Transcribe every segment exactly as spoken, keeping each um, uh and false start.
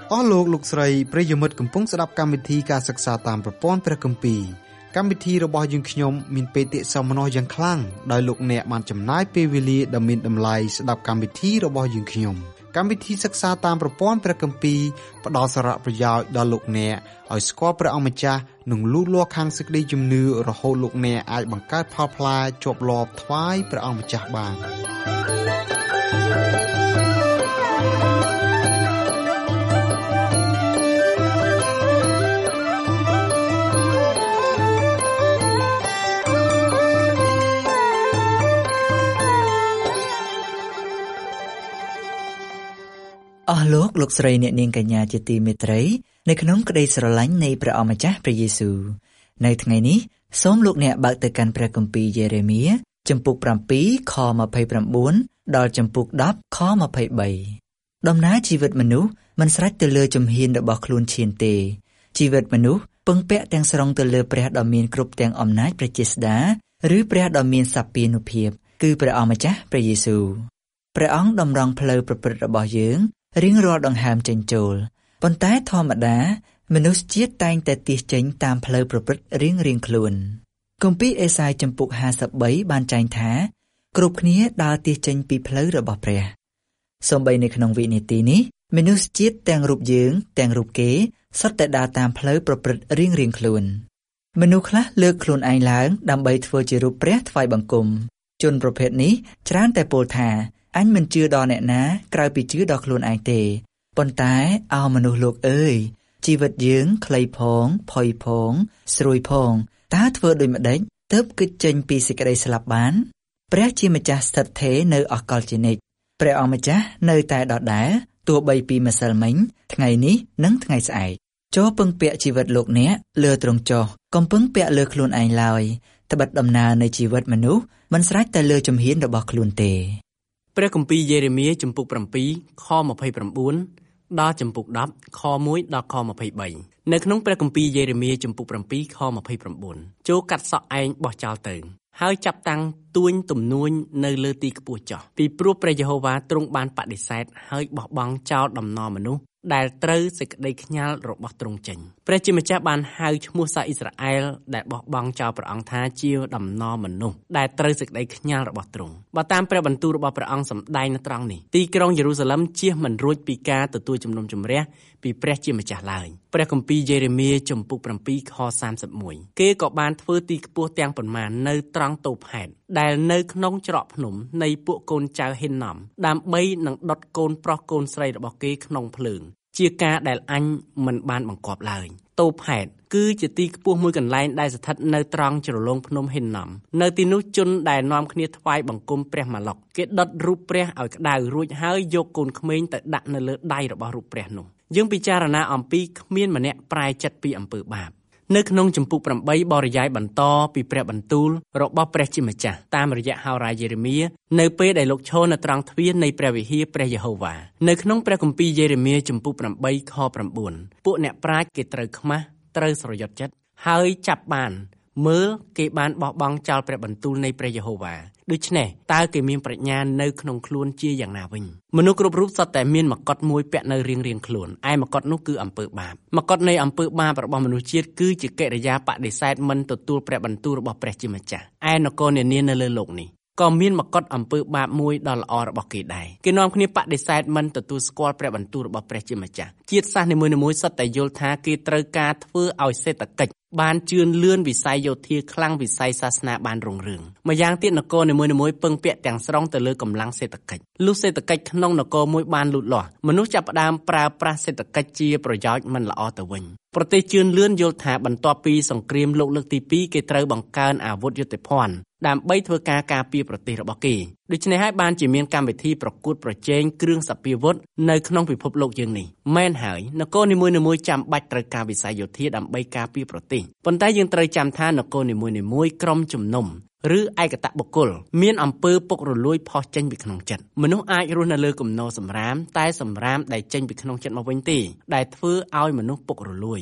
អស់លោកលោកស្រីប្រិយមិត្តកំពុងស្ដាប់កម្មវិធីការសិក្សាតាមប្រព័ន្ធព្រះគម្ពីរកម្មវិធីរបស់យើងខ្ញុំមានបេតិសោមនស្សយ៉ាងខ្លាំងដោយលោកអ្នកបានចំណាយពេលវេលាដ៏មានតម្លៃស្ដាប់កម្មវិធីរបស់យើងខ្ញុំកម្មវិធីសិក្សាតាមប្រព័ន្ធព្រះគម្ពីរផ្ដល់សារៈប្រយោជន៍ដល់លោកអ្នកឲ្យស្គាល់ព្រះអង្គម្ចាស់និងលូតលាស់ខាងសេចក្តីជំនឿរហូតលោកអ្នកអាចបង្កើតផលផ្លែជាប់លាប់ថ្វាយព្រះអង្គម្ចាស់បានអស់លោកលោកស្រីអ្នកនាងកញ្ញាជាទីមេត្រីនៅក្នុងក្តីស្រឡាញ់នៃព្រះអម្ចាស់ព្រះយេស៊ូវនៅថ្ងៃនេះសូមលោកអ្នកបើកទៅកាន់ព្រះគម្ពីរយេរេមៀជំពូក7ខ29ដល់ជំពូក10ខ23ដំណើរជីវិតមនុស្សមិនស្រេចទៅលើជំហានរបស់ខ្លួនឈានទេជីវិតមនុស្សពឹងពាក់ទាំងស្រុងទៅលើព្រះដ៏មានគ្រប់ទាំងអំណាចព្រះជាស្ដាឬព្រះដ៏មានសព្វានុភាពគឺព្រះអម្ចាស់ព្រះយេស៊ូវព្រះអង្គតម្រង់ផ្លូវប្រព្រឹត្តរបស់យើងរៀងរាល់ដង្ហើមចេញចូលប៉ុន្តែធម្មតាមនុស្សជាតិតែងតែទាសចេញតាមផ្លូវប្រព្រឹត្តរៀងរៀងខ្លួនគម្ពីរអេសាយចំពុកห้าสิบสามបានចែងថាគ្រប់គ្នាដើរទាសចេញពីផ្លូវរបស់ព្រះសូម្បីនៅក្នុងវិនាទីនេះមនុស្សជាតិទាំងរូបយើងទាំងរូបគេសុទ្ធតែដើរតាមផ្លូវប្រព្រឹត្តរៀងរៀងខ្លួនមនុស្សខ្លះលើកខ្លួនឯងឡើងដើម្បីធ្វើជារូបព្រះថ្វាយបង្គំជនប្រភេទនេះច្រើនតែពោលថាអញមិនជឿដល់អ្នកណាក្រៅពីជឿដល់ខ្លួនឯងទេប៉ុន្តែអោមនុស្សលោកអើយជីវិតយើងខ្លីផងផុយផងស្រួយផងតើធ្វើដូចម្ដេចទើបគិតចេញពីសេចក្តីស្លាប់បានព្រះជាម្ចាស់ស្ថិតថេរនៅអកលជានិច្ចព្រះអង្គម្ចាស់នៅតែដដែលទោះបីពីម្សិលមិញថ្ងៃនេះនិងថ្ងៃស្អែកចូលពឹងពាក់ជីវិតលោកអ្នកលើទ្រង់ចុះកុំពឹងពាក់លើខ្លួនឯងឡើយត្បិតដំណើរនៃជីវិតមនុស្សមិនស្រេចតែលើជំហានរបស់ខ្លួនទេព្រះគម្ពីរយេរេមៀជំពូក7ខ29ដល់ជំពូក10ខ1ដល់ខ23នៅក្នុងព្រះគម្ពីរយេរេមៀជំពូក7ខ29ចូលកាត់សក់ឯងបោះចោលទៅហើយចាប់តាំងទួញទំនួញនៅលើទីខ្ពស់ចោះពីព្រោះព្រះយេហូវ៉ាទ្រង់បានបដិសេធហើយបោះបង់ចោលដំណរមនុស្សដែលត្រូវសេចក្តីខ្ញាល់របស់ទ្រង់ចេញព្រះជាម្ចាស់បានហៅឈ្មោះសាសអ៊ីស្រាអែលដែលបោះបង់ចោលព្រះអង្គថាជាដំណរមនុស្សដែលត្រូវសេចក្តីខ្ញាល់របស់ទ្រង់បើតាមព្រះបន្ទូលរបស់ព្រះអង្គសម្ដែងនៅត្រង់នេះទីក្រុងយេរូសាឡិមជៀសមិនរួចពីការទទួលជំនុំជម្រះពីព្រះជាម្ចាស់ឡើយព្រះគម្ពីរយេរេមៀជំពូក7ខសាមសិបមួយគេក៏បានធ្វើទីខ្ពស់ទាំងប៉ុន្មាននៅត្រង់តូផេតដែលនៅក្នុងច្រកភ្នំនៃពួកកូនចៅហេណំដើម្បីនឹងដុតកូនប្រុសកូនស្រីរបស់គេក្នុងភ្លើងជាការដែលអញមិនបានបង្គាប់ឡើយតូផេតគឺជាទីខ្ពស់មួយកន្លែងដែលស្ថិតនៅត្រង់ជ្រលងភ្នំហេណំនៅទីនោះជនដែលនាំគ្នាថ្វាយបង្គំព្រះម៉ាឡុកគេដុតរូបព្រះឲ្យក្តៅរួចហើយយកកូនក្មេងទៅដាក់នៅលើដៃរបស់រូបព្រះនោះយើងពិចារណាអំពីគ្មានម្នាក់ប្រែចិត្តពីអំពើបាបនៅក្នុងជំពូក8បរិយាយបន្តពីព្រះបន្ទូលរបស់ព្រះជាម្ចាស់តាមរយៈហោរាយេរេមៀនៅពេលដែលលោកឈរនៅត្រង់ទ្វារនៃព្រះវិហារព្រះយេហូវ៉ានៅក្នុងព្រះគម្ពីរយេរេមៀជំពូក8ខ9ពួកអ្នកប្រាជ្ញគេត្រូវខ្មាស់ត្រូវស្រយត់ចិត្តហើយចាប់បានមើលគេបានបោះបង់ចោលព្រះបន្ទូលនៃព្រះយេហូវ៉ាដូច្នេះតើគេមានប្រាជ្ញានៅក្នុងខ្លួនជាយ៉ាងណាវិញមនុស្សគ្រប់រូបសុទ្ធតែមានមកុដមួយពាក់នៅរៀងៗខ្លួនឯមកុដនោះគឺអំពើបាបមកុដនៃអំពើបាបរបស់មនុស្សជាតិគឺជាកិរិយាបដិសេធមិនទទួលព្រះបន្ទូលរបស់ព្រះជាម្ចាស់ឯនគរនានានៅលើโลกនេះក៏មានមកុដអំពើបាបមួយដ៏ល្អរបស់គេដែរគេនាំគ្នាបដិសេធមិនទទួលស្គាល់ព្រះបន្ទូលរបស់ព្រះជាម្ចាស់ជាតិសាសន៍នីមួយៗសុទ្ធតែយល់ថាគេត្រូវការធ្វើឲ្យសេដ្ឋកិច្ចបានជឿនលឿនវិស័យយោធាខ្លាំងវិស័យសាសនាបានរុងរឿងម្យ៉ាងទៀតនគរនីមួយៗពឹងពាក់ទាំងស្រុងទៅលើកម្លាំងសេដ្ឋកិច្ចលុះសេដ្ឋកិច្ចក្នុងនគរមួយបានលូតលាស់មនុស្សចាប់ផ្ដើមប្រើប្រាស់សេដ្ឋកិច្ចជាប្រយោជន៍មិនល្អទៅវិញប្រទេសជឿនលឿនយល់ថាបន្ទាប់ពីសង្គ្រាមលោកលើកទីពីរគេត្រូវបង្កើនអាវុធយុទ្ធភ័ណ្ឌដើម្បីធ្វើការការពារប្រទេសរបស់គេដូច្នេះហើយបានជាមានកម្មវិធីប្រកួតប្រជែងគ្រឿងសព្វាវុធនៅក្នុងពិភពលោកយើងនេះមែនហើយនគរនីមួយៗចាំបាច់ត្រូវការវិស័យយោធាដើម្បីការពារប្រទេសប៉ុន្តែយើងត្រូវចាំថានគរនីមួយៗក្រុមជំនុំឬឯកតបុគ្គលមានអំពើពុករលួយផុសចេញពីក្នុងចិត្តមនុស្សអាចរស់នៅលើគំនរសម្រាមតែសម្រាមដែលចេញពីក្នុងចិត្តមកវិញទេដែលធ្វើឲ្យមនុស្សពុករលួយ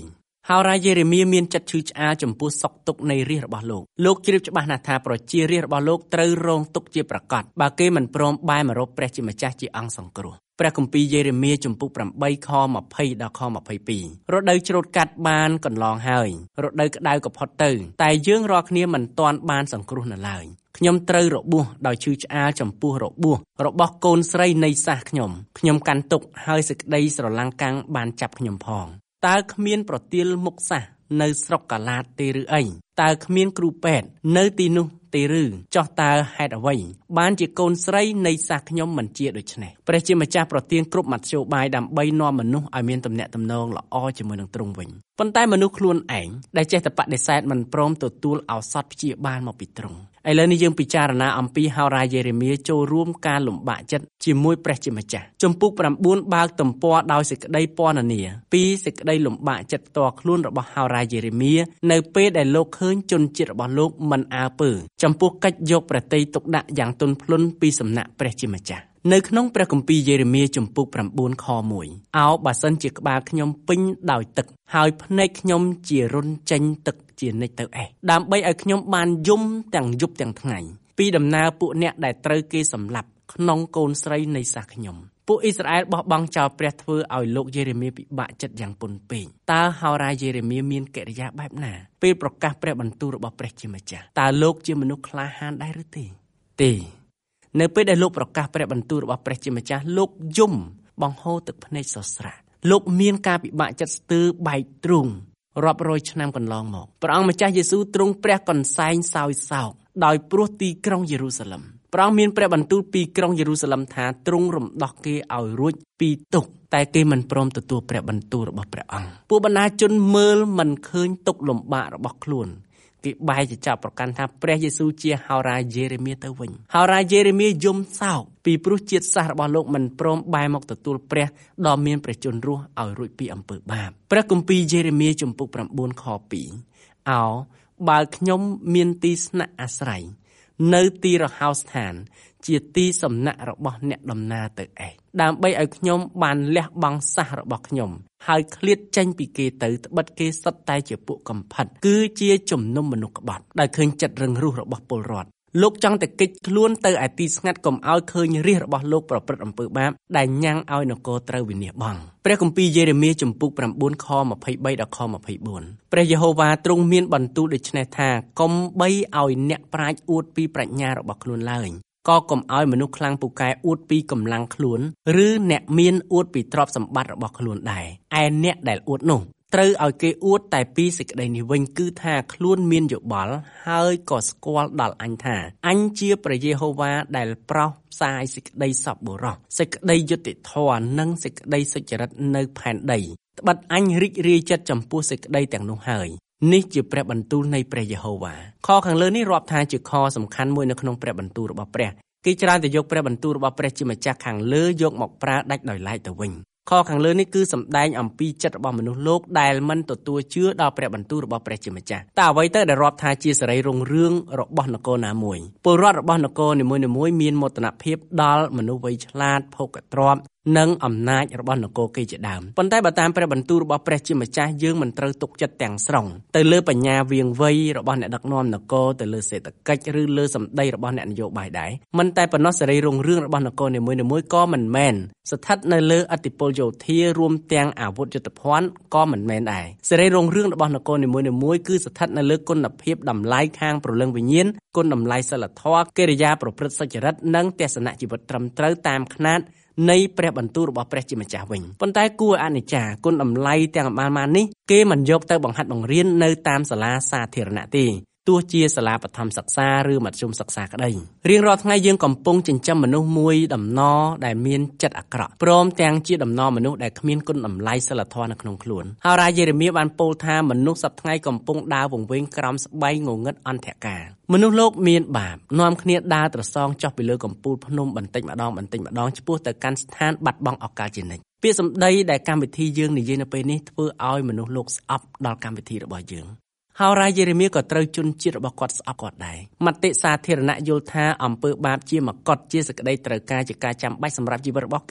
ហោរាយេរេមៀមានចិត្តឈឺឆ្អាលចំពោះសុខទុក្ខនៃរាជរបស់លោកលោកជ្រាបច្បាស់ណាស់ថាប្រជារាស្ត្ររបស់លោកត្រូវរងទុក្ខជាប្រកបបើគេមិនព្រមបែរមករកព្រះជាម្ចាស់ជាអង្គសង្គ្រោះព្រះគម្ពីរយេរេមៀចំពុកប្រាំបីខម្ភៃដល់ខម្ភៃពីររដូវច្រូតកាត់បានកន្លងហើយរដូវក្តៅក៏ផុតទៅតែយើងរាល់គ្នាមិនទាន់បានសង្គ្រោះនៅឡើយខ្ញុំត្រូវរបួសដោយឈឺឆ្អាលចំពោះរបួសរបស់កូនស្រីនៃសាសខ្ញុំខ្ញុំកាន់ទុក្ខហើយសេចក្តីស្រឡាំងកាំងបានចាប់ខ្ញុំផងតើគ្មានប្រទាលមុខសាសនៅស្រុកកាឡាតទេឬអីតើគ្មានគ្រូពេទ្យនៅទីនោះទេឬចោះតើហេតុអ្វីបានជាកូនស្រីនៃសាសខ្ញុំមិនជាដូច្នេះព្រះជាម្ចាស់ប្រទានគ្រប់មធ្យោបាយដើម្បីនាំមនុស្សឲ្យមានទំនាក់ទំនងល្អជាមួយនឹងទ្រង់វិញប៉ុន្តែមនុស្សខ្លួនឯងដែលចេះតែបដិសេធមិនព្រមទទួលឱសថព្យាបាលមកពីទ្រង់ឥឡូវនេះយើងពិចារណាអំពីហោរាយេរេមៀចូលរួមការលំបាកចិត្តជាមួយព្រះជាម្ចាស់ជំពូកប្រាំបួនបើកទំព័រដោយសេចក្តីពណ៌នាពីសេចក្តីលំបាកចិត្តផ្ទាល់ខ្លួនរបស់ហោរាយេរេមៀនៅពេលដែលលោកឃើញជនជាតិរបស់លោកមិនអើពើចំពោះកិច្ចយកប្រតិយទុកដាក់យ៉ាងទន់ភ្លន់ពីសំណាក់ព្រះជាម្ចាស់នៅក្នុងព្រះគម្ពីរយេរេមៀជំពូកប្រាំបួនខមួយអោបើសិនជាក្បាលខ្ញុំពេញដោយទឹកហើយភ្នែកខ្ញុំជារុនចេញទឹកជានិច្ចទៅអេះដើម្បីឲ្យខ្ញុំបានយំទាំងយប់ទាំងថ្ងៃពីដំណើរពួកអ្នកដែលត្រូវគេសម្លាប់ក្នុងកូនស្រីនៃសាសខ្ញុំពួកអ៊ីស្រាអែលបោះបង់ចោលព្រះធ្វើឲ្យលោកយេរេមៀពិបាកចិត្តយ៉ាងពន់ពេកតើហោរាយេរេមៀមានកិរិយាបែបណាពេលប្រកាសព្រះបន្ទូលរបស់ព្រះជាម្ចាស់តើលោកជាមនុស្សក្លាហានដែរឬទេទេនៅពេលដែលលោកប្រកាសព្រះបន្ទូលរបស់ព្រះជាម្ចាស់លោកយំបង្ហូរទឹកភ្នែកសស្រាក់លោកមានការពិបាកចិត្តស្ទើរបែកទ្រូងរាប់រយឆ្នាំកន្លងមកព្រះអង្គម្ចាស់យេស៊ូវទ្រង់ព្រះកន្សែងសោយសោកដោយព្រោះទីក្រុងយេរូសាឡិមព្រះអង្គមានព្រះបន្ទូលពីក្រុងយេរូសាឡិមថាទ្រង់រំដោះគេឲ្យរួចពីទុក្ខតែគេមិនព្រមទទួលព្រះបន្ទូលរបស់ព្រះអង្គពួកបណ្ដាជនមើលមិនឃើញទុក្ខលំបាករបស់ខ្លួនគេបែរជាចាប់ប្រកាន់ថាព្រះយេស៊ូវជាហោរាយេរេមៀទៅវិញហោរាយេរេមៀយំសោកពីព្រោះជាតិសាសន៍របស់លោកមិនព្រមបែរមកទទួលព្រះដ៏មានព្រះជន្មរស់ឲ្យរួចពីអំពើបាបព្រះគម្ពីរយេរេមៀជំពូកប្រាំបួនខពីរអោបើខ្ញុំមានទីស្នាក់អាស្រ័យនៅទីរហោស្ថានជាទីសំណាក់របស់អ្នកដំណើរទៅអេះដើម្បីឲ្យខ្ញុំបានលះបង់សាសរបស់ខ្ញុំហើយឃ្លាតចេញពីគេទៅត្បិតគេសុទ្ធតែជាពួកកំផិតគឺជាជំនុំមនុស្សក្បត់ដែលឃើញចិត្តរឹងរូសរបស់ពលរដ្ឋលោកចង់តែគេចខ្លួនទៅឯទីស្ងាត់កុំឲ្យឃើញរាជរបស់លោកប្រព្រឹត្តអំពើបាបដែលញ៉ាំងឲ្យនគរត្រូវវិនាសបង់ព្រះគម្ពីរយេរេមៀជំពូកប្រាំបួនខម្ភៃបីដល់ខម្ភៃបួនព្រះយេហូវ៉ាទ្រង់មានបន្ទូលដូច្នេះថាកុំបីឲ្យអ្នកប្រាជ្ញអួតពីប្រាជ្ញារបស់ខ្លួនឡើយក៏កុំឲ្យមនុស្សខ្លាំងពូកែអួតពីកម្លាំងខ្លួនឬអ្នកមានអួតពីទ្រព្យសម្បត្តិរបស់ខ្លួនដែរឯអ្នកដែលអួតនោះត្រូវឲ្យគេអួតតែពីសេចក្តីនេះវិញគឺថាខ្លួនមានយោបល់ហើយក៏ស្គាល់ដល់អញថាអញជាព្រះយេហូវ៉ាដែលប្រោសផ្សាយសេចក្តីសប្បុរសសេចក្តីយុត្តិធម៌និងសេចក្តីសុចរិតនៅផែនដីត្បិតអញរីករាយចិត្តចំពោះសេចក្តីទាំងនោះហើយនេះជាព្រះបន្ទូលនៃព្រះយេហូវ៉ាខខាងលើនេះរាប់ថាជាខសំខាន់មួយនៅក្នុងព្រះបន្ទូលរបស់ព្រះគេច្រើនតែយកព្រះបន្ទូលរបស់ព្រះជាម្ចាស់ខាងលើយកមកប្រើដាច់ដោយឡែកទៅវិញខខាងលើនេះគឺសម្ដែងអំពីចិត្តរបស់មនុស្សលោកដែលមិនទទួលជឿដល់ព្រះបន្ទូលរបស់ព្រះជាម្ចាស់តើអ្វីទៅដែលរាប់ថាជាសេរីរុងរឿងរបស់នគរណាមួយពលរដ្ឋរបស់នគរនីមួយៗមានមោទនភាពដល់មនុស្សវ័យឆ្លាតភោគទ្រព្យនិងអំណាចរបស់នគរគេជាដើមប៉ុន្តែបើតាមព្រះបន្ទូលរបស់ព្រះជាម្ចាស់យើងមិនត្រូវទុកចិត្តទាំងស្រុងទៅលើបញ្ញាវាងវៃរបស់អ្នកដឹកនាំនគរទៅលើសេដ្ឋកិច្ចឬលើសម្ដីរបស់អ្នកនយោបាយដែរមិនតែប៉ុណ្ណោះសេរីរុងរឿងរបស់នគរនីមួយៗក៏មិនមែនស្ថិតនៅលើឥទ្ធិពលយោធារួមទាំងអាវុធយុទ្ធភ័ណ្ឌក៏មិនមែនដែរសេរីរុងរឿងរបស់នគរនីមួយៗគឺស្ថិតនៅលើគុណភាពតម្លៃខាងព្រលឹងវិញ្ញាណគុណតម្លៃសិលធម៌កិរិយាប្រព្រឹត្តសុចរិតនិងទស្សនៈជីវិតត្រឹមត្រូវតាមខ្នាតនៃព្រះបន្ទូលរបស់ព្រះជាម្ចាស់វិញប៉ុន្តែគួរអនិច្ចាគុណតម្លៃទាំងបានមកនេះគេមិនយកទៅបង្ហាត់បង្រៀននៅតាមសាលាសាធារណៈទេទោះជាសាលាបឋមសិក្សាឬមធ្យមសិក្សាក្តីរៀងរាល់ថ្ងៃយើងកំពុងចិញ្ចឹមមនុស្សមួយដំណរដែលមានចិត្តអាក្រក់ព្រមទាំងជាដំណរមនុស្សដែលគ្មានគុណតម្លៃសិលធម៌នៅក្នុងខ្លួនហោរាយេរេមៀបានពោលថាមនុស្សសប្តាហ៍ថ្ងៃកំពុងដើរវង្វេងក្រោមស្បែកងងឹតអន្តរកាលមនុស្សលោកមានបាបនាំគ្នាដើរត្រសងចុះពីលើកំពូលភ្នំបន្តិចម្ដងបន្តិចម្ដងឆ្ពោះទៅកាន់ស្ថានបាត់បង់ឱកាសជានិច្ចពាក្យសម្ដីដែលកម្មវិធីយើងនិយាយនៅពេលនេះធ្វើឲ្យមនុស្សលោកស្អប់ដល់កម្មវិធីរបស់យើងហោរាយេរេមៀក៏ត្រូវជន់ជាតិរបស់គាត់ស្អប់គាត់ដែរមតិសាធារណៈយល់ថាអំពើបាបជាមកុដជាសក្តីត្រូវការជាការចាំបាច់សម្រាប់ជីវិតរបស់គេ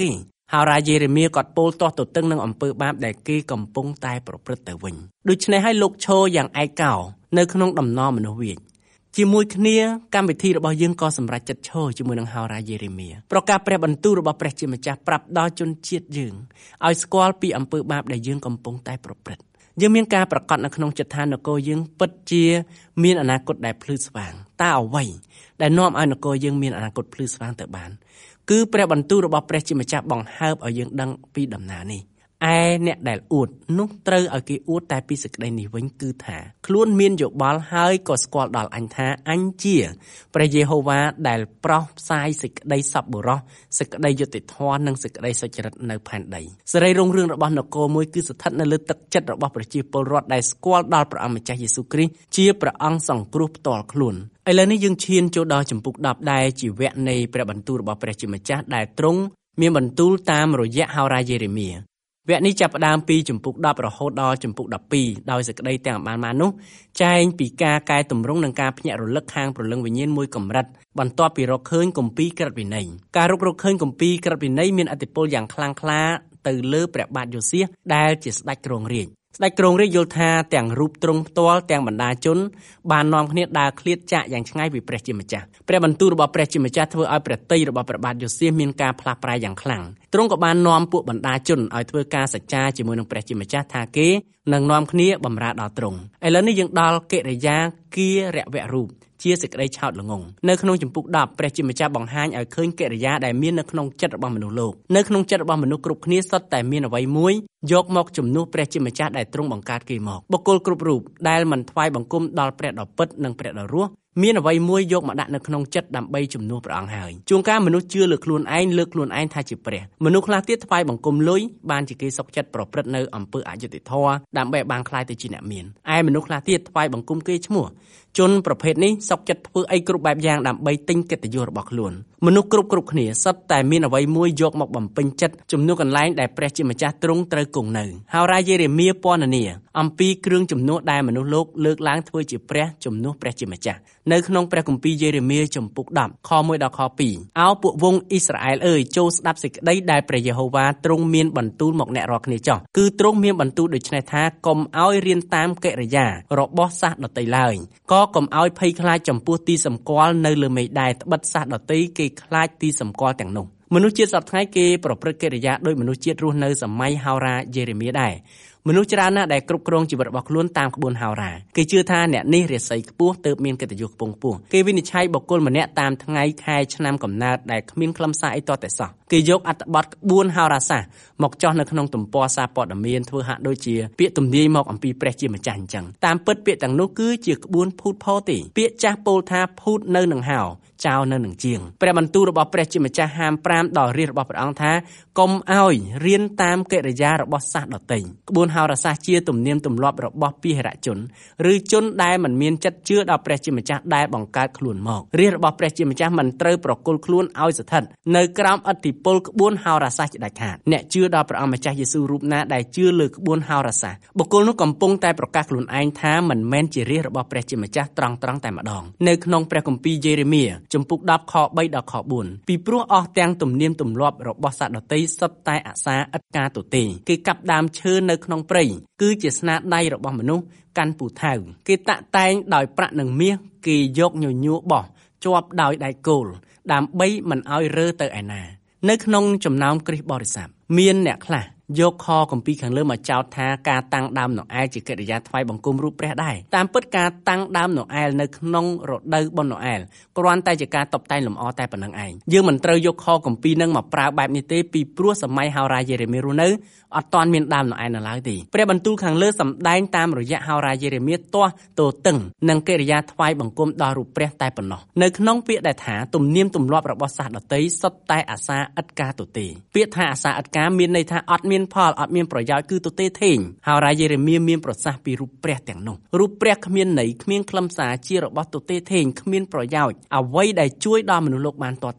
ហោរាយេរេមៀក៏ពោលទាស់ទទឹងនឹងអំពើបាបដែលគេកំពុងតែប្រព្រឹត្តទៅវិញដូច្នេះហើយលោកឈរយ៉ាងឯកោនៅក្នុងដំណរមនុស្សវាចជាមួយគ្នាកម្មវិធីរបស់យើងក៏សម្រេចចិត្តឈរជាមួយនឹងហោរាយេរេមៀប្រកាសព្រះបន្ទូលរបស់ព្រះជាម្ចាស់ប្រាប់ដល់ជនជាតិយើងឲ្យស្គាល់ពីអំពើបាបដែលយើងកំពុងតែប្រព្រឹត្តយើងមានការប្រកាសនៅក្នុងចិត្តថានគរយើងពិតជាមានអនាគតដែលភ្លឺស្វាងតើអ្វីដែលនាំឲ្យនគរយើងមានអនាគតភ្លឺស្វាងទៅបានគឺព្រះបន្ទូលរបស់ព្រះជាម្ចាស់បង្ហើបឲ្យយើងដឹងពីដំណើរនេះឯអ្នកដែលអួតនោះត្រូវឲ្យគេអួតតែពីសេចក្តីនេះវិញគឺថាខ្លួនមានយោបល់ហើយក៏ស្គាល់ដល់អញថាអញជាព្រះយេហូវ៉ាដែលប្រោសផ្សាយសេចក្តីសប្បុរសសេចក្តីយុត្តិធម៌និងសេចក្តីសុចរិតនៅផែនដីសេរីរុងរឿងរបស់នគរមួយគឺស្ថិតនៅលើទឹកចិត្តរបស់ប្រជាពលរដ្ឋដែលស្គាល់ដល់ព្រះអង្គម្ចាស់យេស៊ូវគ្រីស្ទជាព្រះអង្គសង្គ្រោះផ្ទាល់ខ្លួនឥឡូវនេះយើងឈានចូលដល់ជំពូកដប់ដែលជាវគ្គនៃព្រះបន្ទូលរបស់ព្រះជាម្ចាស់ដែលទ្រង់មានបន្ទូលតាមរយៈហោរាយេរេមៀវគ្គនេះចាប់ផ្ដើមពីជំពូកដប់រហូតដល់ជំពូកដប់ពីរដោយសេចក្តីទាំងបានមកនោះចែងពីការកែតម្រង់និងការភ្ញាក់រលឹកខាងព្រលឹងវិញ្ញាណមួយកម្រិតបន្ទាប់ពីរកឃើញគម្ពីរក្រឹត្យវិន័យការរករកឃើញគម្ពីរក្រឹត្យវិន័យមានឥទ្ធិពលយ៉ាងខ្លាំងក្លាទៅលើព្រះបាទយ៉ូសៀសដែលជាស្ដេចគ្រងរាជ្យស្ដេចគ្រងរាជ្យយល់ថាទាំងរូបទ្រង់ផ្ទាល់ទាំងបណ្ដាជនបាននាំគ្នាដើរឃ្លាតចាកយ៉ាងឆ្ងាយពីព្រះជាម្ចាស់ព្រះបន្ទូលរបស់ព្រះជាម្ចាស់ធ្វើឲ្យព្រះតីរបស់ព្រះបាទយ៉ូសៀសមានការផ្លាស់ប្រែយ៉ាងខ្លាំងទ្រង់ក៏បាននាំពួកបណ្ដាជនឲ្យធ្វើការសច្ចាជាមួយនឹងព្រះជាម្ចាស់ថាគេនឹងនាំគ្នាបម្រើដល់ទ្រង់ឥឡូវនេះយើងដល់កិរិយាគារវរូបជាសេចក្តីឆោតល្ងង់នៅក្នុងជំពូកដប់ព្រះជាម្ចាស់បង្ហាញឲ្យឃើញកិរិយាដែលមាននៅក្នុងចិត្តរបស់មនុស្សលោកនៅក្នុងចិត្តរបស់មនុស្សគ្រប់គ្នាសុទ្ធតែមានអ្វីមួយយកមកជំនួសព្រះជាម្ចាស់ដែលទ្រង់បង្កើតគេមកបុគ្គលគ្រប់រូបដែលមិនថ្វាយបង្គំដល់ព្រះដ៏ពិតនិងព្រះដ៏រស់មានអ្វីមួយយកមកដាក់នៅក្នុងចិត្តដើម្បីជំនួសព្រះអង្គហើយជួនកាលមនុស្សជឿលើខ្លួនឯងលើកខ្លួនឯងថាជាព្រះមនុស្សខ្លះទៀតថ្វាយបង្គំលុយបានជាគេសុខចិត្តប្រព្រឹត្តនៅអំពើអយុត្តិធម៌ដើម្បីបានក្លាយទៅជាអ្នកមានឯមនុស្សខ្លះទៀតថ្វាយបង្គំគេឈ្មោះជនប្រភេទនេះសុខចិត្តធ្វើអីគ្រប់បែបយ៉ាងដើម្បីទិញកិត្តិយសរបស់ខ្លួនមនុស្សគ្រប់គ្រប់គ្នាសុទ្ធតែមានអ្វីមួយយកមកបំពេញចិត្តជំនួសកន្លែងដែលព្រះជាម្ចាស់ទ្រង់ត្រូវគង់នៅហោរាយេរេមៀពណ៌នាអំពីគ្រឿងជំនួសដែលមនុស្សលោកលើកឡើងធ្វើជាព្រះជំនួសព្រះជាម្ចាស់នៅក្នុងព្រះគម្ពីរយេរេមៀចំពុកដប់ខមួយដល់ខពីរអោពួកវង្សអ៊ីស្រាអែលអើយចូលស្ដាប់សេចក្តីដែលព្រះយេហូវ៉ាទ្រង់មានបន្ទូលមកអ្នករាល់គ្នាចោះគឺទ្រង់មានបន្ទូលដូច្នេះថាកុំឲ្យរៀនតាមកិរិយារបស់សាសដតីឡើយក៏កុំឲ្យភ័យខ្លាចចំពោះទីសម្គាល់នៅលើមេឃដែរត្បិតសាសដតីគេខ្លាចទីសម្គាល់ទាំងនោះមនុស្សជាតិសពថ្ងៃគេប្រព្រឹត្តកិរិយាដោយមនុស្សជាតិរស់នៅសម័យហោរាយេរេមៀដែរមនុស្សច្រើនណាស់ដែលគ្រប់គ្រងជីវិតរបស់ខ្លួនតាមក្បួនហោរាគេជឿថាអ្នកនេះរាសីខ្ពស់ទើបមានកិត្តិយសខ្ពង់ខ្ពស់គេវិនិច្ឆ័យបុគ្គលម្នាក់តាមថ្ងៃខែឆ្នាំកំណើតដែលគ្មានខ្លឹមសារអីទាល់តែសោះគេយកអត្ថបទក្បួនហោរាសាស្ត្រមកចោះនៅក្នុងទំព័រសារព័ត៌មានធ្វើហាក់ដូចជាពាក្យទំនាយមកអំពីព្រះជាម្ចាស់អញ្ចឹងតាមពិតពាក្យទាំងនោះគឺជាក្បួនភូតផរទេពាក្យចាស់ពោលថាភូតនៅនឹងហោចោលនៅនឹងជាងព្រះបន្ទូលរបស់ព្រះជាម្ចាស់ហាមប្រាមដល់រាជរបស់ព្រះអង្គថាកុំឲ្យរៀនតាមកិរិយារបស់សាសដតីក្បួនហោរាសាស្ត្រជាទំនៀមទម្លាប់របស់ពាហរជនឬជនដែលមិនមានចិត្តជឿដល់ព្រះជាម្ចាស់ដែលបង្កើតខ្លួនមករាជរបស់ព្រះជាម្ចាស់មិនត្រូវប្រគល់ខ្លួនឲ្យស្ថិតនៅក្រោមឥទ្ធិពលក្បួនហោរាសាស្ត្រជាដាច់ខាតអ្នកជឿដល់ព្រះអង្គម្ចាស់យេស៊ូវរូបណាដែលជឿលើក្បួនហោរាសាស្ត្របុគ្គលនោះកំពុងតែប្រកាសខ្លួនឯងថាមិនមែនជារាជរបស់ព្រះជាម្ចាស់ត្រង់ត្រង់តែម្ដងនៅក្នុងព្រះគម្ពីរយេរេមៀជំពូកដប់ខបីដល់ខបួនពីព្រោះអស់ទាំងទំនៀមទម្លាប់របស់សាសដតីសុទ្ធតែអសាឥតការទទេគេកាប់ដើមឈើនៅក្នុងព្រៃគឺជាស្នាដៃរបស់មនុស្សកាន់ពូថៅគេតាក់តែងដោយប្រាក់និងមាសគេយកញញួរបោះជាប់ដោយដៃគោលដើម្បីមិនឲ្យរើទៅឯណានៅក្នុងចំណោមគ្រិស្តបរិស័ទមានអ្នកខ្លះយកខគម្ពីរខាងលើមកចោទថាការតាំងដើមណូអែលជាកិរិយាថ្វាយបង្គំរូបព្រះដែរតាមពិតការតាំងដើមណូអែលនៅក្នុងរដូវបុណ្យណូអែលគ្រាន់តែជាការតុបតែងលម្អតែប៉ុណ្្នឹងឯងយើងមិនត្រូវយកខគម្ពីរនឹងមកប្រើបែបនេះទេពីព្រោះសម័យហោរាយេរេមៀរស់នៅអត់ទាន់មានដើមណូអែលនៅឡើយទេព្រះបន្ទូលខាងលើសម្ដែងតាមរយៈហោរាយេរេមៀទាស់ទទឹងនឹងកិរិយាថ្វាយបង្គំដល់រូបព្រះតែប៉ុណ្ណោះនៅក្នុងពាក្យដែលថាទំនៀមទម្លាប់របស់សាសដតីសុទ្ធតែអាសាឥតការទទេពាក្យថាអាសាឥតការមានន័យថាអត់មានផលអត់មានប្រយោជន៍គឺទទេធេងហោរាយេរេមៀមានប្រសាសន៍ពីរូបព្រះទាំងនោះរូបព្រះគ្មានន័យគ្មានខ្លឹមសារជារបស់ទទេធេងគ្មានប្រយោជន៍អ្វីដែលជួយដល់មនុស្សលោកបានទាល់តែសោះ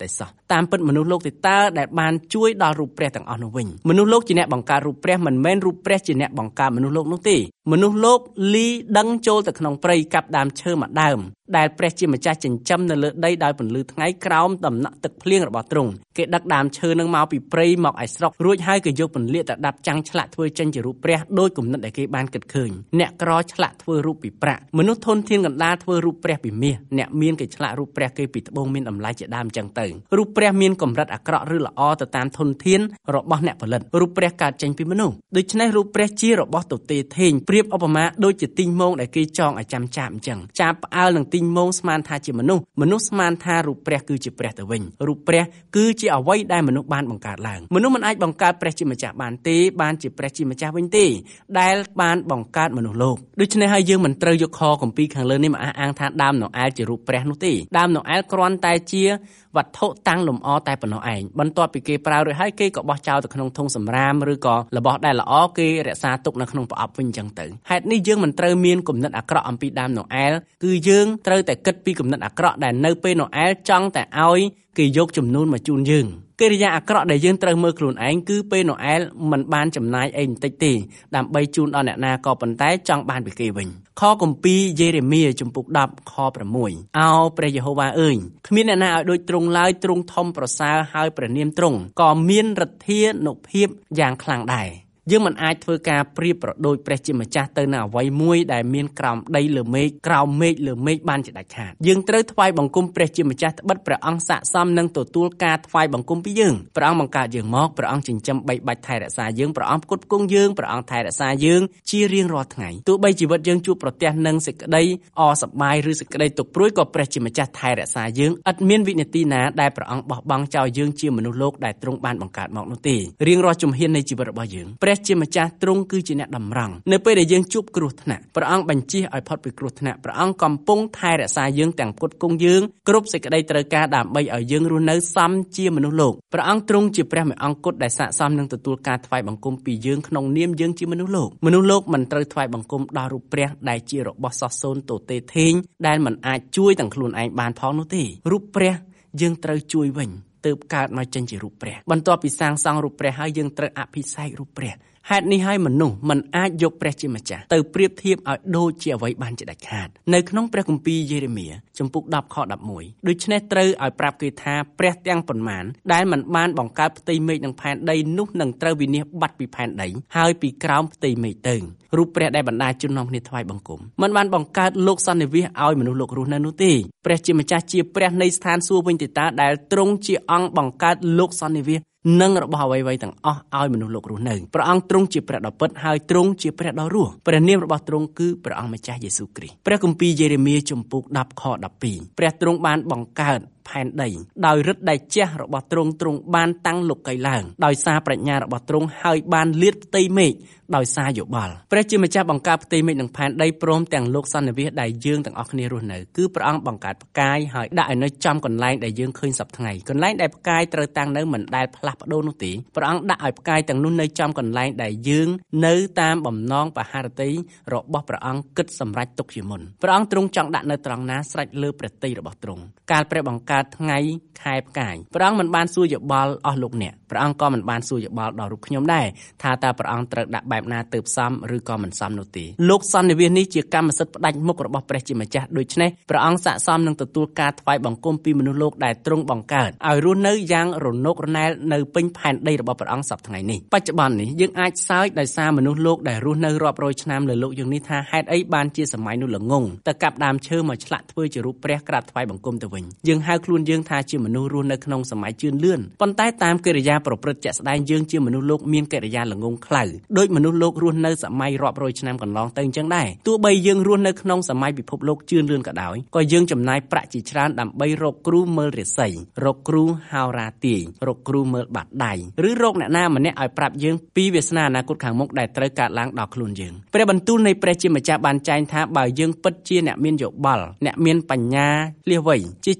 តាមពិតមនុស្សលោកទេតើដែលបានជួយដល់រូបព្រះទាំងអស់នោះវិញមនុស្សលោកជាអ្នកបង្កើតរូបព្រះមិនមែនរូបព្រះជាអ្នកបង្កើតមនុស្សលោកនោះទេមនុស្សលោកលីដឹងចូលទៅក្នុងព្រៃកាប់ដើមឈើមួយដើមដែលព្រះជាម្ចាស់ចិញ្ចឹមនៅលើដីដោយពន្លឺថ្ងៃក្រោមដំណក់ទឹកភ្លៀងរបស់ទ្រង់គេដឹកដើមឈើនឹងមកពីព្រៃមកឯស្រុករួចហើយក៏យកពន្លាកទៅដាប់ចាំងឆ្លាក់ធ្វើចេញជារូបព្រះដោយគំនិតដែលគេបានគិតឃើញអ្នកក្រឆ្លាក់ធ្វើរូបពីប្រាក់មនុស្សធនធានកណ្ដាលធ្វើរូបព្រះពីមាសអ្នកមានគេឆ្លាក់រូបព្រះគេពីត្បូងមានតម្លៃជាដើមចឹងទៅរូបព្រះមានកម្រិតអាក្រក់ឬល្អទៅតាមធនធានរបស់អ្នកផលិតរូបព្រះកើតចេញពីមនុស្សដូច្នេះរូបព្រះជារបស់ទទេធេងប្រៀបឧបមាដូចជាទីងមងដែលគេចងឲ្យចាំចាបអញ្ចឹងចាបផ្អើលនឹងទីងមងស្មានថាជាមនុស្សមនុស្សស្មានថារូបព្រះគឺជាព្រះទៅវិញរូបព្រះគឺជាអ្វីដែលមនុស្សបានបង្កើតឡើងមនុស្សមិនអាចបង្កើតព្រះជាម្ចាស់បានទេបានជាព្រះជាម្ចាស់វិញទេដែលបានបង្កើតមនុស្សលោកដូច្នេះហើយយើងមិនត្រូវយកខគម្ពីរខាងលើនេះមកអះអាងថាដើមណូអែលជារូបព្រះនោះទេដើមណូអែលគ្រាន់តែជាវត្ថុតាំងលម្អតែប៉ុណ្ណោះឯងបន្ទាប់ពីគេប្រើរួចហើយគេក៏បោះចោលទៅក្នុងធុងសម្រាមឬក៏របស់ដែលល្អគេរក្សាទុកនៅក្នុងប្រអប់វិញអញ្ចឹងទៅហេតុនេះយើងមិនត្រូវមានគំនិតអាក្រក់អំពីដើមណូអែលគឺយើងត្រូវតែគិតពីគំនិតអាក្រក់ដែលនៅពេលណូអែលចង់តែឲ្យគេយកចំនួនមកជូនយើងកិរិយាអាក្រក់ដែលយើងត្រូវមើលខ្លួនឯងគឺពេលណូអែលមិនបានចំណាយអីបន្តិចទេដើម្បីជូនដល់អ្នកណាក៏ប៉ុន្តែចង់បានពីគេវិញខគម្ពីរយេរេមៀជំពូកដប់ខប្រាំមួយអោព្រះយេហូវ៉ាអើយគ្មានអ្នកណាឲ្យដូចទ្រង់ឡើយទ្រង់ធំប្រសើរហើយព្រះនាមទ្រង់ក៏មានឫទ្ធានុភាពយ៉ាងខ្លាំងដែរយើងមិនអាចធ្វើការប្រៀបប្រដូចព្រះជាម្ចាស់ទៅនៅអ្វីមួយដែលមានក្រោមដីលើមេឃក្រោមមេឃលើមេឃបានជាដាច់ខាតយើងត្រូវថ្វាយបង្គំព្រះជាម្ចាស់ត្បិតព្រះអង្គស័ក្តិសមនឹងទទួលការថ្វាយបង្គំពីយើងព្រះអង្គបង្កើតយើងមកព្រះអង្គចិញ្ចឹមបីបាច់ថែរក្សាយើងព្រះអង្គផ្គត់ផ្គង់យើងព្រះអង្គថែរក្សាយើងជារៀងរាល់ថ្ងៃទោះបីជីវិតយើងជួបប្រទះនឹងសេចក្តីអសប្បាយឬសេចក្តីទុក្ខព្រួយក៏ព្រះជាម្ចាស់ថែរក្សាយើងឥតមានវិនាទីណាដែលព្រះអង្គបោះបង់ចោលយើងជាមនុស្សលោកដែលទ្រង់បានបង្កើតមកនោះទេរៀងរាល់ជំហាននៃជីវិតរបស់យើងព្រះជាម្ចាស់ទ្រង់គឺជាអ្នកតម្រង់នៅពេលដែលយើងជួបគ្រោះថ្នាក់ព្រះអង្គបញ្ជាឲ្យផុតពីគ្រោះថ្នាក់ព្រះអង្គកំពុងថែរក្សាយើងទាំងផ្គត់ផ្គង់យើងគ្រប់សេចក្តីត្រូវការដើម្បីឲ្យយើងរស់នៅសមជាមនុស្សលោកព្រះអង្គទ្រង់ជាព្រះមេអង្គគត់ដែលស័ក្តិសមនឹងទទួលការថ្វាយបង្គំពីយើងក្នុងនាមយើងជាមនុស្សលោកមនុស្សលោកមិនត្រូវថ្វាយបង្គំដល់រូបព្រះដែលជារបស់សោះសូន្យទទេធេងដែលមិនអាចជួយទាំងខ្លួនឯងបានផងនោះទេរូបព្រះយើងត្រូវជួយវិញទើបកើតមកចេញជារូបព្រះបន្ទាប់ពីសាងសង់រូបព្រះហើយយើងត្រូវអភិសេករូបព្រះហេតុនេះហើយមនុស្សមិនអាចយកព្រះជាម្ចាស់ទៅប្រៀបធៀបឲ្យដូចជាអ្វីបានជាដាច់ខាតនៅក្នុងព្រះគម្ពីរយេរេមៀជំពូកដប់ខដប់មួយដូច្នេះត្រូវឲ្យប្រាប់គេថាព្រះទាំងប៉ុន្មានដែលមិនបានបង្កើតផ្ទៃមេឃនិងផែនដីនោះនឹងត្រូវវិនាសបាត់ពីផែនដីហើយពីក្រោមផ្ទៃមេឃទៅរូបព្រះដែលបណ្ដាជននាំគ្នាថ្វាយបង្គំមិនបានបង្កើតលោកសន្និវាសឲ្យមនុស្សលោករស់នៅនោះទេព្រះជាម្ចាស់ជាព្រះនៃស្ថានសួគ៌វិញទេតាដែលទ្រង់ជាអង្គបង្កើតលោកសន្និវាសនិងរបស់អ្វីៗទាំងអស់ឲ្យមនុស្សលោករស់នៅព្រះអង្គទ្រង់ជាព្រះដ៏ពិតហើយទ្រង់ជាព្រះដ៏រស់ព្រះនាមរបស់ទ្រង់គឺព្រះអង្គម្ចាស់យេស៊ូវគ្រីស្ទព្រះគម្ពីរយេរេមៀជំពូកដប់ខដប់ពីរព្រះទ្រង់បានបង្កើតផែនដីដោយឫទ្ធិដែលជះរបស់ទ្រង់ទ្រង់បានតាំងលោកីឡើងដោយសារប្រាជ្ញារបស់ទ្រង់ហើយបានលាតផ្ទៃមេឃដោយសារយោបល់ព្រះជាម្ចាស់បង្កើតផ្ទៃមេឃនិងផែនដីព្រមទាំងលោកសន្និវាសដែលយើងទាំងអស់គ្នារស់នៅគឺព្រះអង្គបង្កើតផ្កាយហើយដាក់ឲ្យនៅចំកន្លែងដែលយើងឃើញសពថ្ងៃកន្លែងដែលផ្កាយត្រូវតាំងនៅមិនដែលផ្លាស់ប្ដូរនោះទេព្រះអង្គដាក់ឲ្យផ្កាយទាំងនោះនៅចំកន្លែងដែលយើងនៅតាមបំណងបហារតីរបស់ព្រះអង្គគិតសម្រេចទុកជាមុនព្រះអង្គទ្រង់ចង់ដាក់នៅត្រង់ណាស្រេចលើព្រះទ័យរបស់ទ្រង់កាលព្រះបង្កើតថ្ងៃខែផ្កាយព្រះអង្គមិនបានសួរយោបល់អស់លោកអ្នកព្រះអង្គក៏មិនបានសួរយោបល់ដល់រូបខ្ញុំដែរថាតើព្រះអង្គត្រូវដាក់បែបណាទើបសមឬក៏មិនសមនោះទេលោកសន្និវាសនេះជាកម្មសិទ្ធិផ្ដាច់មុខរបស់ព្រះជាម្ចាស់ដូច្នេះព្រះអង្គស័ក្តិសមនឹងទទួលការថ្វាយបង្គំពីមនុស្សលោកដែលទ្រង់បង្កើតឲ្យរស់នៅយ៉ាងរណុករណែលនៅពេញផែនដីរបស់ព្រះអង្គសប្តាហ៍ថ្ងៃនេះបច្ចុប្បន្ននេះយើងអាចសើចដោយសារមនុស្សលោកដែលរស់នៅរាប់រយឆ្នាំលើលោកយើងនេះថាហេតុអីបានជាសម័យនោះល្ងងទៅកាប់ដើមឈើមកឆ្លាក់ធ្វើជារូបព្រះក្រាបថ្វាយបង្គំទៅវិញយើងហៅខ្លួនយើងថាជាមនុស្សរស់នៅក្នុងសម័យជឿនលឿនប៉ុន្តែតាមកិរិយាប្រព្រឹត្តជាក់ស្ដែងយើងជាមនុស្សលោកមានកិរិយាល្ងងខ្លៅដោយមនុស្សលោករស់នៅសម័យរាប់រយឆ្នាំកន្លងទៅអញ្ចឹងដែរទោះបីយើងរស់នៅក្នុងសម័យពិភពលោកជឿនលឿនក៏ដោយក៏យើងចំណាយប្រាក់ជាច្រើនដើម្បីរកគ្រូមើលរាសីរកគ្រូហោរាទាយរកគ្រូមើលបាតដៃឬរកអ្នកណាម្នាក់ឲ្យប្រាប់យើងពីវាសនាអនាគតខាងមុខដែលត្រូវកើតឡើងដល់ខ្លួនយើងព្រះបន្ទូលនៃព្រះជាម្ចាស់បានចែងថាបើយើងពិតជាអ្នកមានយោបល់អ្នកមានបញ្ញាលះវៃជាជនថ្លៃ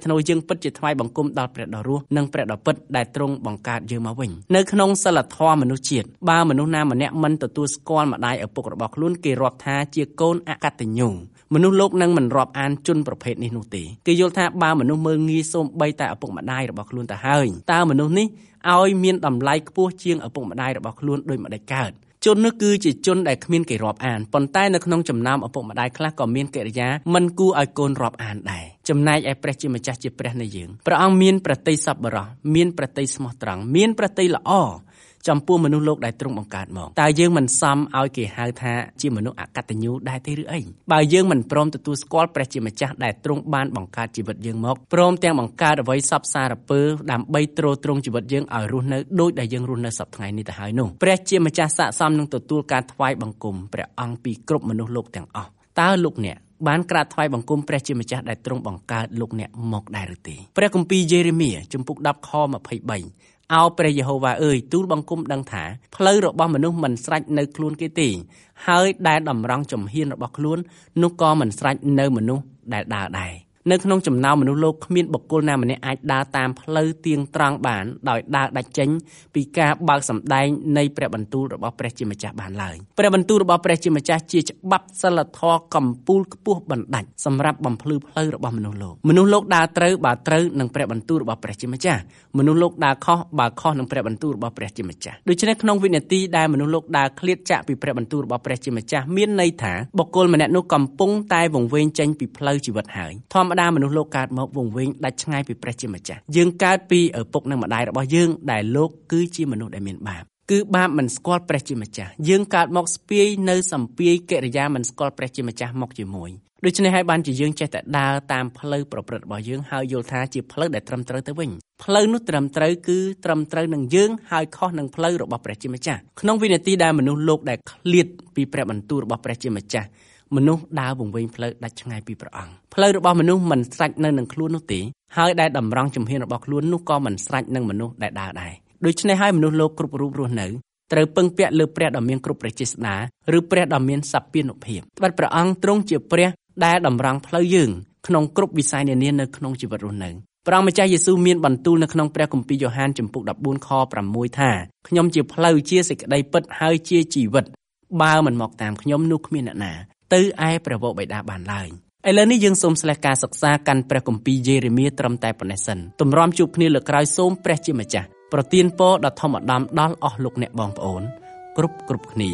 ធ្នូយើងពិតជាថ្វាយបង្គំដល់ព្រះដ៏រស់និងព្រះដ៏ពិតដែលទ្រង់បង្កើតយើងមកវិញនៅក្នុងសិលធម៌មនុស្សជាតិបើមនុស្សណាម្នាក់មិនទទួលស្គាល់ម្ដាយឪពុករបស់ខ្លួនគេរាប់ថាជាកូនអកតញ្ញូមនុស្សលោកនឹងមិនរាប់អានជនប្រភេទនេះនោះទេគេយល់ថាបើមនុស្សមើលងាយសូម្បីតែឪពុកម្ដាយរបស់ខ្លួនទៅហើយតើមនុស្សនេះឲ្យមានតម្លៃខ្ពស់ជាងឪពុកម្ដាយរបស់ខ្លួនដូចម្ដេចកើតជននោះគឺជាជនដែលគ្មានគេរាប់អានប៉ុន្តែនៅក្នុងចំណោមឪពុកម្ដាយខ្លះក៏មានកិរិយាមិនគួរឲ្យកូនរាប់អានដែរចំណែកឯព្រះជាម្ចាស់ជាព្រះនៃយើងព្រះអង្គមានប្រតិសប្បុរសមានប្រតិស្មោះត្រង់មានប្រតិល្អចំពោះមនុស្សលោកដែលទ្រង់បង្កើតមកតើយើងមិនសមឲ្យគេហៅថាជាមនុស្សអកតញ្ញូដែរទេឬអីបើយើងមិនព្រមទទួលស្គាល់ព្រះជាម្ចាស់ដែលទ្រង់បានបង្កើតជីវិតយើងមកព្រមទាំងបង្កើតអ្វីសពសារពើដើម្បីទ្រទ្រង់ជីវិតយើងឲ្យរស់នៅដូចដែលយើងរស់នៅសពថ្ងៃនេះទៅហើយនោះព្រះជាម្ចាស់ស័ក្តិសមនឹងទទួលការថ្វាយបង្គំព្រះអង្គពីគ្រប់មនុស្សលោកទាំងអស់តើលោកអ្នកបានក្រាបថ្វាយបង្គំព្រះជាម្ចាស់ដែលទ្រង់បង្កើតលោកអ្នកមកដែរឬទេព្រះគម្ពីរយេរេមៀជំពូកដប់ខម្ភៃបីអោព្រះយេហូវ៉ាអើយទូលបង្គំដឹងថាផ្លូវរបស់មនុស្សមិនស្រេចនៅខ្លួនគេទេហើយដែលតម្រង់ជំហានរបស់ខ្លួននោះក៏មិនស្រេចនៅមនុស្សដែលដើរដែរនៅក្នុងចំណោមមនុស្សលោកគ្មានបុគ្គលណាម្នាក់អាចដើរតាមផ្លូវទៀងត្រង់បានដោយដើរដាច់ចេញពីការបើកសម្ដែងនៃព្រះបន្ទូលរបស់ព្រះជាម្ចាស់បានឡើយព្រះបន្ទូលរបស់ព្រះជាម្ចាស់ជាច្បាប់សិលធម៌កំពូលខ្ពស់បណ្ដាច់សម្រាប់បំភ្លឺផ្លូវរបស់មនុស្សលោកមនុស្សលោកដើរត្រូវបើត្រូវនឹងព្រះបន្ទូលរបស់ព្រះជាម្ចាស់មនុស្សលោកដើរខុសបើខុសនឹងព្រះបន្ទូលរបស់ព្រះជាម្ចាស់ដូច្នេះក្នុងវិនាទីដែលមនុស្សលោកដើរឃ្លាតចាកពីព្រះបន្ទូលរបស់ព្រះជាម្ចាស់មានន័យថាបុគ្គលម្នាក់នោះកំពុងតែវង្វេងចេញពីផ្លូវជីវិតហើយធម្មតាមនុស្សលោកកើតមកវង្វេងដាច់ឆ្ងាយពីព្រះជាម្ចាស់យើងកើតពីឪពុកនិងម្ដាយរបស់យើងដែលលោកគឺជាមនុស្សដែលមានបាបគឺបាបមិនស្គាល់ព្រះជាម្ចាស់យើងកើតមកស្ពាយនៅសម្ពាយកិរិយាមិនស្គាល់ព្រះជាម្ចាស់មកជាមួយដូច្នេះហើយបានជាយើងចេះតែដើរតាមផ្លូវប្រព្រឹត្តរបស់យើងហើយយល់ថាជាផ្លូវដែលត្រឹមត្រូវទៅវិញផ្លូវនោះត្រឹមត្រូវគឺត្រឹមត្រូវនឹងយើងហើយខុសនឹងផ្លូវរបស់ព្រះជាម្ចាស់ក្នុងវិនាទីដែលមនុស្សលោកដែលឃ្លាតពីព្រះបន្ទូលរបស់ព្រះជាម្ចាស់មនុស្សដើរវង្វេងផ្លូវដាច់ឆ្ងាយពីព្រះអង្គផ្លូវរបស់មនុស្សមិនស្រេចនៅនឹងខ្លួននោះទេហើយដែលតម្រង់ជំហានរបស់ខ្លួននោះក៏មិនស្រេចនឹងមនុស្សដែលដើរដែរដូច្នេះហើយមនុស្សលោកគ្រប់រូបរស់នៅត្រូវពឹងពាក់លើព្រះដ៏មានគ្រប់ព្រះចេស្តាឬព្រះដ៏មានសព្វានុភាពត្បិតព្រះអង្គទ្រង់ជាព្រះដែលតម្រង់ផ្លូវយើងក្នុងគ្រប់វិស័យនានានៅក្នុងជីវិតរស់នៅព្រះម្ចាស់យេស៊ូវមានបន្ទូលនៅក្នុងព្រះគម្ពីរយ៉ូហានជំពូកដប់បួនខប្រាំមួយថាខ្ញុំជាផ្លូវជាសេចក្តីពិតហើយជាជីវិតបើមិនមកតាមខ្ញុំនោះគ្មានអ្នកណាទៅឯព្រះវរបិតាបានឡើយឥឡូវនេះយើងសូមស្លេះការសិក្សាកាន់ព្រះគម្ពីរយេរេមៀត្រឹមតែប៉ុណ្ណេះសិនទម្រាំជួបគ្នាលើកក្រោយសូមព្រះជាម្ចាស់ប្រទានពរដ៏ធម្មតាដល់អស់លោកអ្នកបងប្អូនគ្រប់គ្រប់គ្នា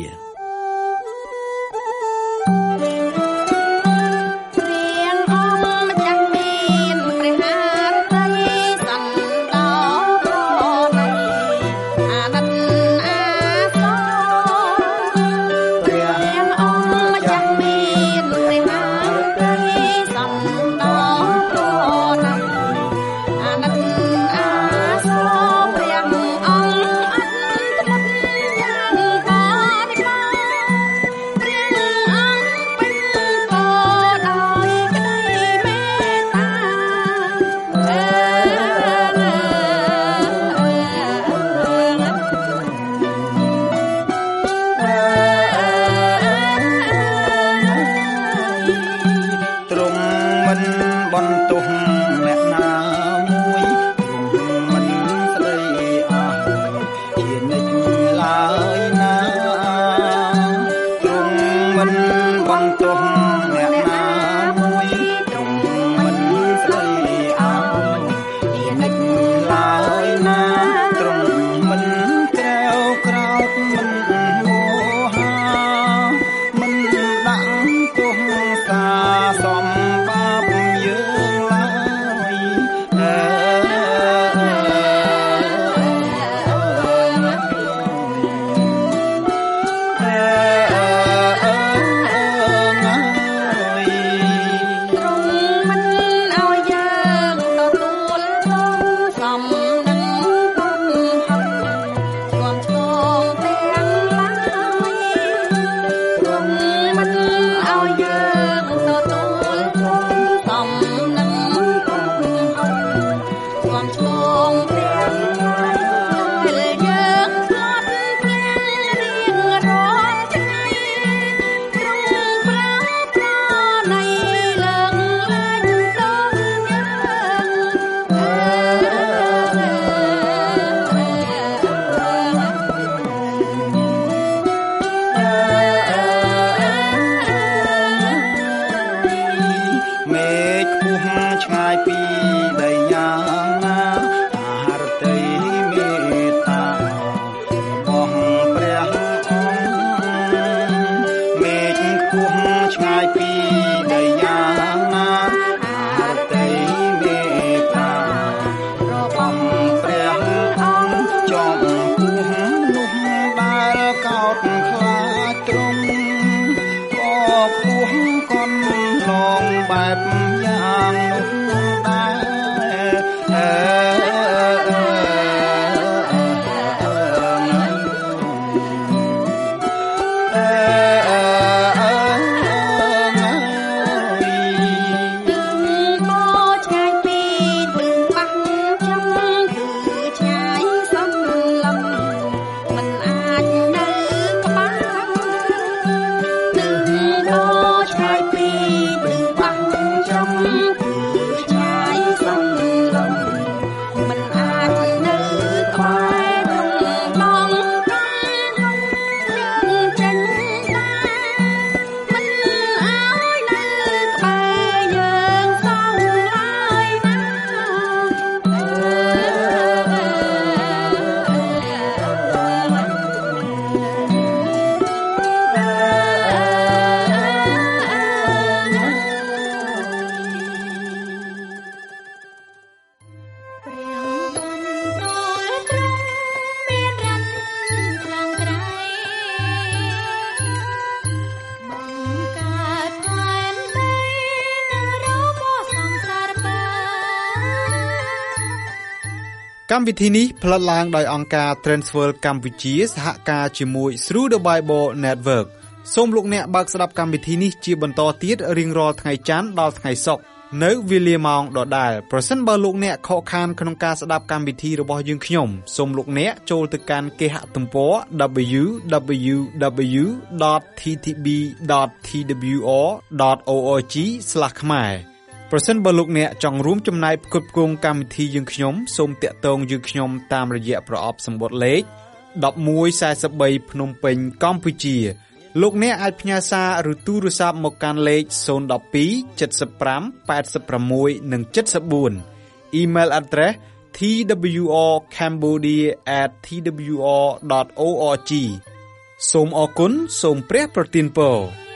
កម្មវិធីនេះផ្លាត់ឡើងដោយអង្គការ Transworld កម្ពុជាសហការជាមួយ Through the Bible Network សូមលោកអ្នកបើកស្ដាប់កម្មវិធីនេះជាបន្តទៀតរៀងរាល់ថ្ងៃច័ន្ទដល់ថ្ងៃសុក្រនៅវេលាម៉ោងដដែលប្រសិនបើលោកអ្នកខកខានក្នុងការស្ដាប់កម្មវិធីរបស់យើងខ្ញុំសូមលោកអ្នកចូលទៅកាន់គេហទំព័រ double-u double-u double-u ដត t t b ដត t w r ដត org ស្លាស ខ្មែរប្រសិនបើលោកអ្នកចង់រួមចំណែកផ្គត់ផ្គង់កម្មវិធីយើងខ្ញុំសូមតាក់ទងយើងខ្ញុំតាមរយៈប្រអប់សម្បត្តិលេខmột một bốn baភ្នំពេញកម្ពុជាលោកអ្នកអាចផ្ញើសារឬទូរស័ព្ទមកកាន់លេខศูนย์ หนึ่ง สอง เจ็ด ห้า แปด หก និង เจ็ด สี่ Email address t w r cambodia at t w r dot org សូមអរគុណសូមព្រះប្រទានពរ